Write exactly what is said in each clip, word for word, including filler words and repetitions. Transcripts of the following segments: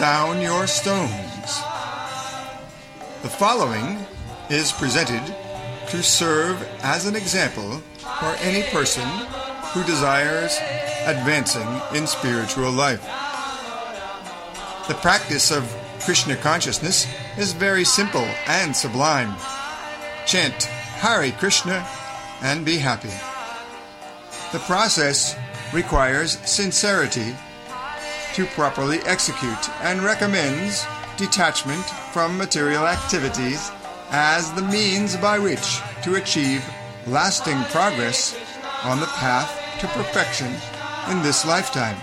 down your stones. The following is presented to serve as an example for any person who desires advancing in spiritual life. The practice of Krishna consciousness is very simple and sublime. Chant Hare Krishna and be happy. The process requires sincerity to properly execute and recommends detachment from material activities as the means by which to achieve lasting progress on the path to perfection in this lifetime.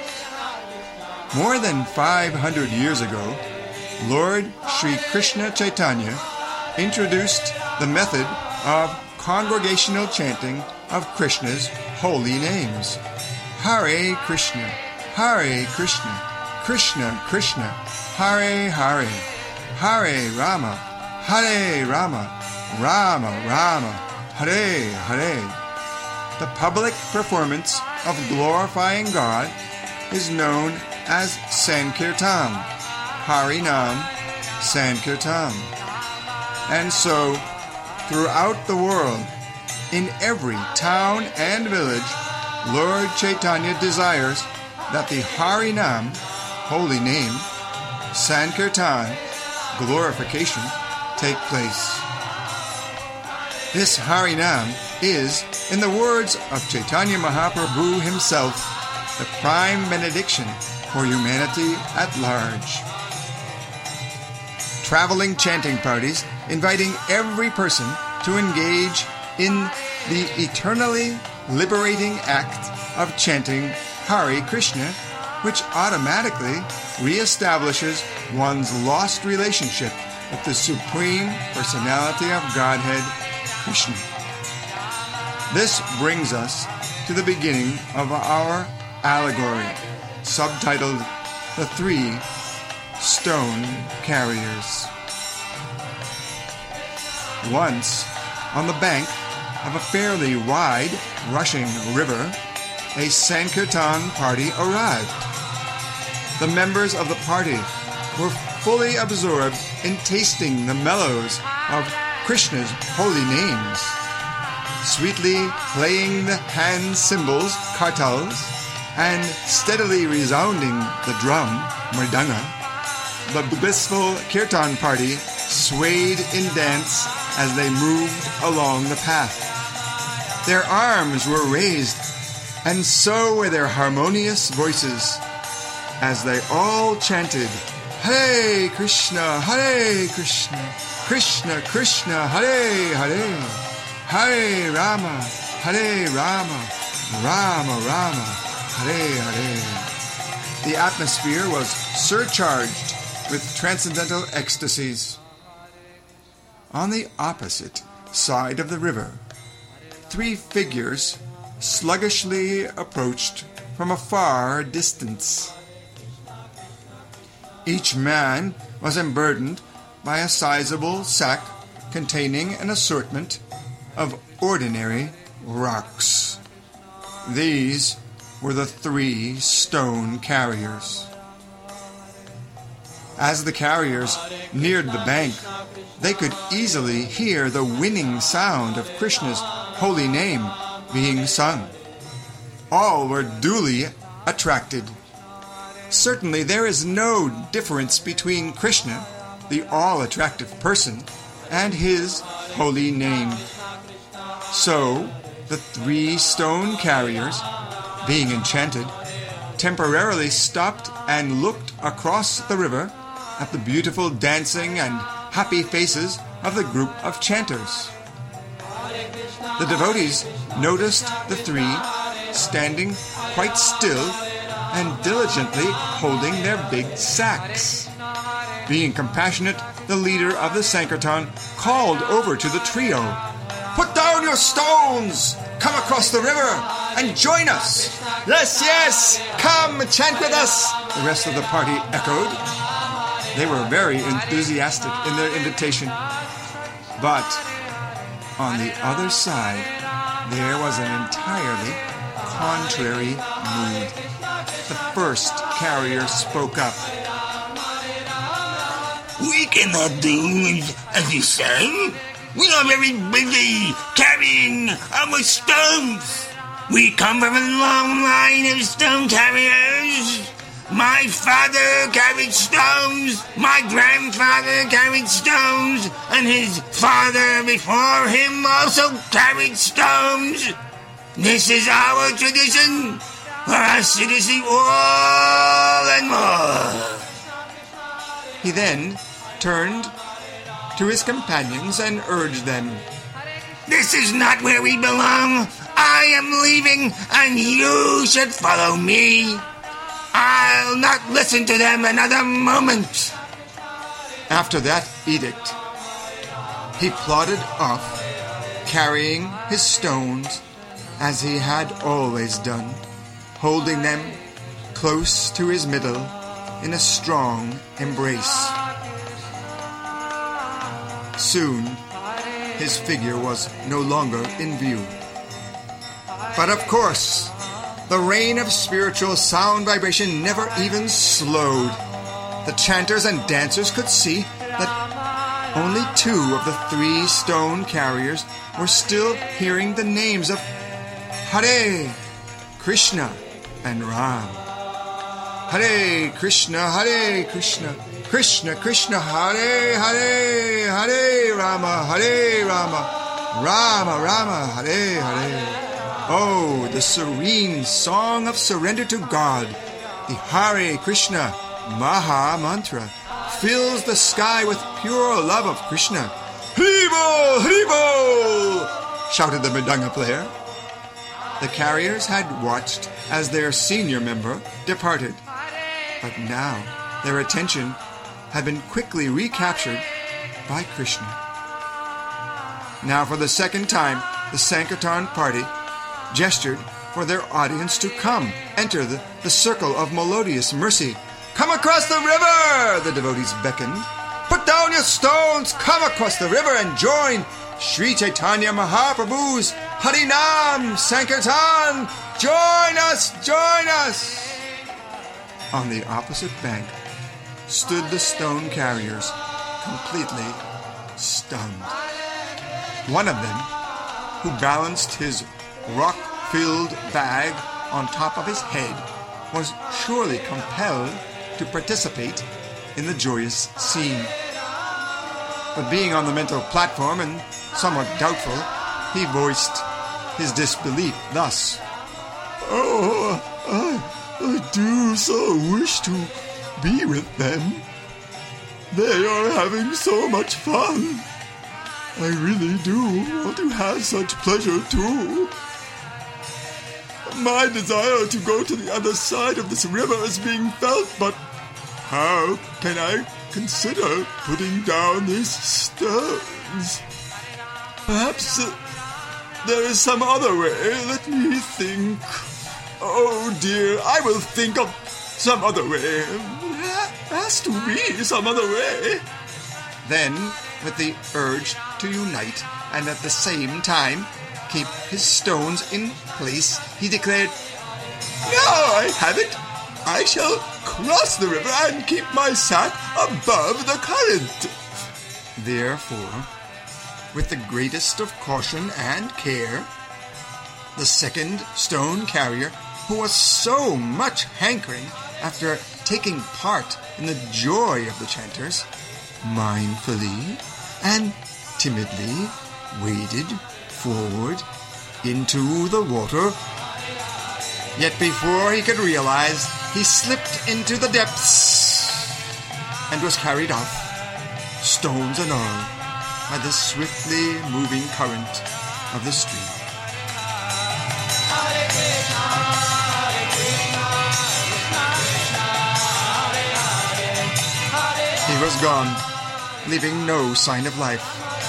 More than five hundred years ago, Lord Sri Krishna Chaitanya introduced the method of congregational chanting of Krishna's holy names. Hare Krishna, Hare Krishna, Krishna Krishna, Hare Hare, Hare Rama, Hare Rama, Rama Rama, Hare Hare. The public performance of glorifying God is known as Sankirtan, Harinam Sankirtan. And so, throughout the world, in every town and village, Lord Chaitanya desires that the Harinam, holy name, Sankirtan, glorification, take place. This Harinam is, in the words of Chaitanya Mahaprabhu himself, the prime benediction for humanity at large. Traveling chanting parties inviting every person to engage in the eternally liberating act of chanting Hare Krishna, which automatically reestablishes one's lost relationship with the Supreme Personality of Godhead, Krishna. This brings us to the beginning of our allegory, subtitled The Three Stone Carriers. Once, on the bank of a fairly wide, rushing river, a Sankirtan party arrived. The members of the party were fully absorbed in tasting the mellows of Krishna's holy names, sweetly playing the hand cymbals, kartals, and steadily resounding the drum, mridanga. The blissful kirtan party swayed in dance as they moved along the path. Their arms were raised, and so were their harmonious voices, as they all chanted, Hare Krishna, Hare Krishna, Krishna Krishna, Hare Hare, Hare Rama, Hare Rama, Rama Rama, Hare Hare. The atmosphere was surcharged with transcendental ecstasies. On the opposite side of the river, three figures sluggishly approached from a far distance. Each man was unburdened by a sizable sack containing an assortment of ordinary rocks. These were the three stone carriers. As the carriers neared the bank, they could easily hear the winning sound of Krishna's holy name being sung. All were duly attracted. Certainly there is no difference between Krishna, the all-attractive person, and his holy name. So, the three stone carriers, being enchanted, temporarily stopped and looked across the river at the beautiful dancing and happy faces of the group of chanters. The devotees noticed the three standing quite still and diligently holding their big sacks. Being compassionate, the leader of the Sankirtan called over to the trio, "Put down your stones! Come across the river and join us! Yes, yes! Come chant with us!" The rest of the party echoed. They were very enthusiastic in their invitation. But on the other side, there was an entirely contrary mood. The first carrier spoke up. cannot do as, as you say. We are very busy carrying our stones. We come from a long line of stone carriers. My father carried stones, my grandfather carried stones, and his father before him also carried stones. This is our tradition, for us to see all and more. He then turned to his companions and urged them, This is not where we belong. I am leaving, and you should follow me. I'll not listen to them another moment. After that edict, he plodded off, carrying his stones as he had always done, holding them close to his middle in a strong embrace. Soon, his figure was no longer in view. But of course, the reign of spiritual sound vibration never even slowed. The chanters and dancers could see that only two of the three stone carriers were still hearing the names of Hare, Krishna, and Ram. Hare Krishna, Hare Krishna, Krishna Krishna, Hare Hare, Hare Rama, Hare Rama, Rama Rama, Hare Hare. Oh, the serene song of surrender to God, the Hare Krishna Maha Mantra, fills the sky with pure love of Krishna. Haribol, Haribol! Shouted the Mridanga player. The carriers had watched as their senior member departed, but now their attention had been quickly recaptured by Krishna. Now for the second time, the Sankirtan party gestured for their audience to come, enter the, the circle of melodious mercy. Come across the river, the devotees beckoned. Put down your stones, come across the river and join Sri Chaitanya Mahaprabhu's Harinam Sankirtan. Join us, join us. On the opposite bank stood the stone carriers, completely stunned. One of them, who balanced his rock-filled bag on top of his head, was surely compelled to participate in the joyous scene. But being on the mental platform and somewhat doubtful, he voiced his disbelief thus. Oh, I, I do so wish to be with them. They are having so much fun. I really do want to have such pleasure too. My desire to go to the other side of this river is being felt, but how can I consider putting down these stones? Perhaps uh, there is some other way. Let me think. Oh dear, I will think of some other way. There has to be some other way. Then, with the urge to unite and at the same time keep his stones in place, he declared, Now I have it. I shall cross the river and keep my sack above the current. Therefore, with the greatest of caution and care, the second stone carrier, who was so much hankering after taking part in the joy of the chanters, mindfully and timidly waded forward into the water. Yet before he could realize, he slipped into the depths and was carried off, stones and all, by the swiftly moving current of the stream. He was gone, leaving no sign of life.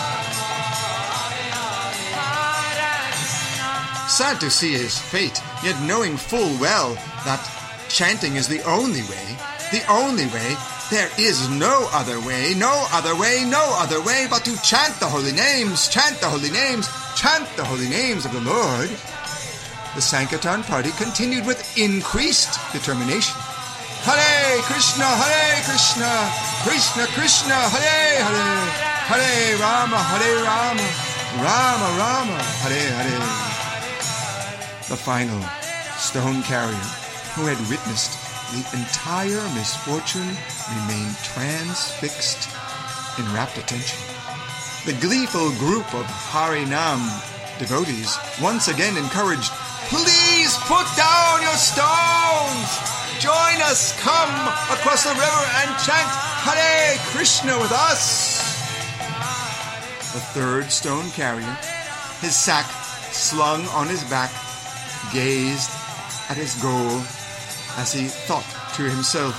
Sad to see his fate, yet knowing full well that chanting is the only way, the only way, there is no other way, no other way, no other way but to chant the holy names, chant the holy names, chant the holy names of the Lord. The Sankirtan party continued with increased determination. Hare Krishna, Hare Krishna, Krishna Krishna, Hare Hare, Hare Rama, Hare Rama, Rama Rama, Hare Hare. The final stone carrier, who had witnessed the entire misfortune, remained transfixed in rapt attention. The gleeful group of Harinam devotees once again encouraged, "Please put down your stones! Join us, come across the river and chant Hare Krishna with us!" The third stone carrier, his sack slung on his back, gazed at his goal as he thought to himself,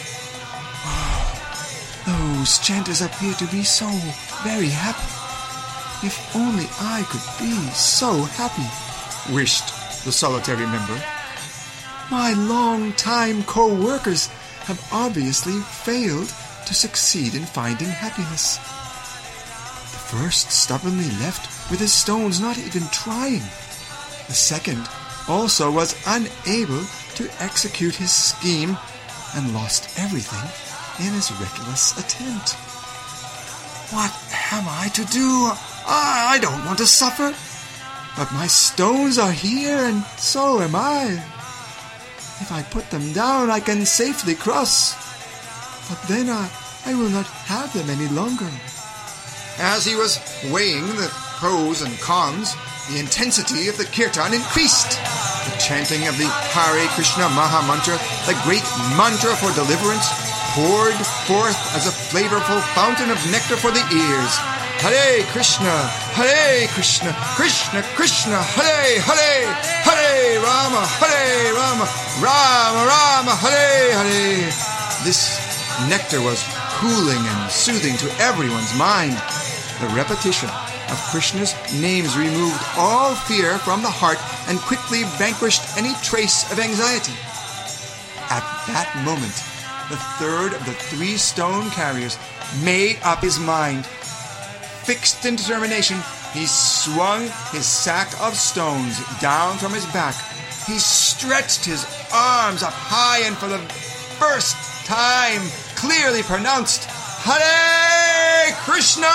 "Those chanters appear to be so very happy. If only I could be so happy," wished the solitary member. "My long-time co-workers have obviously failed to succeed in finding happiness." The first stubbornly left with his stones, not even trying. The second also was unable to execute his scheme and lost everything in his reckless attempt. "What am I to do? I don't want to suffer. But my stones are here, and so am I. If I put them down, I can safely cross. But then I, I will not have them any longer." As he was weighing the pros and cons, the intensity of the kirtan increased. The chanting of the Hare Krishna Maha Mantra, the great mantra for deliverance, poured forth as a flavorful fountain of nectar for the ears. Hare Krishna, Hare Krishna, Krishna Krishna, Hare Hare, Hare Rama, Hare Rama, Rama Rama, Hare Hare. This nectar was cooling and soothing to everyone's mind. The repetition of Krishna's names removed all fear from the heart and quickly vanquished any trace of anxiety. At that moment, the third of the three stone carriers made up his mind. Fixed in determination, he swung his sack of stones down from his back. He stretched his arms up high and for the first time clearly pronounced, "Hare Krishna!"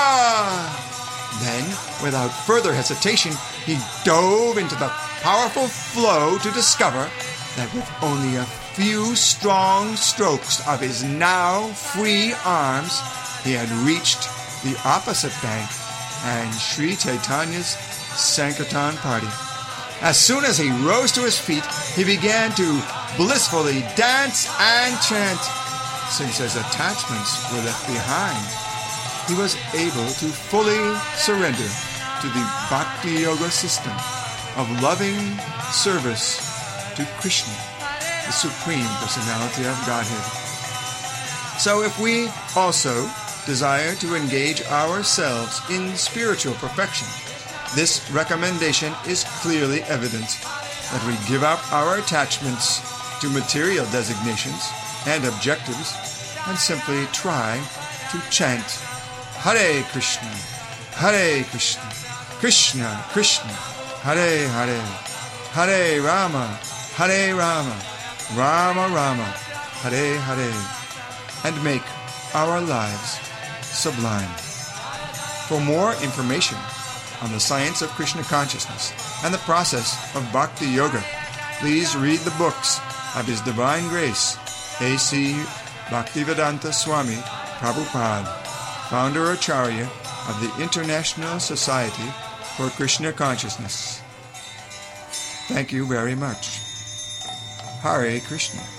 Then, without further hesitation, he dove into the powerful flow to discover that with only a few strong strokes of his now free arms, he had reached the opposite bank and Sri Chaitanya's Sankirtan party. As soon as he rose to his feet, he began to blissfully dance and chant. Since his attachments were left behind, he was able to fully surrender to the Bhakti Yoga system of loving service to Krishna, the Supreme Personality of Godhead. So if we also desire to engage ourselves in spiritual perfection, this recommendation is clearly evident that we give up our attachments to material designations and objectives and simply try to chant Hare Krishna, Hare Krishna, Krishna Krishna, Hare Hare, Hare Rama, Hare Rama, Rama Rama, Hare Hare, and make our lives sublime. For more information on the science of Krishna consciousness and the process of Bhakti Yoga, please read the books of His Divine Grace, A C Bhaktivedanta Swami Prabhupada, founder Acharya of the International Society for Krishna Consciousness. Thank you very much. Hare Krishna.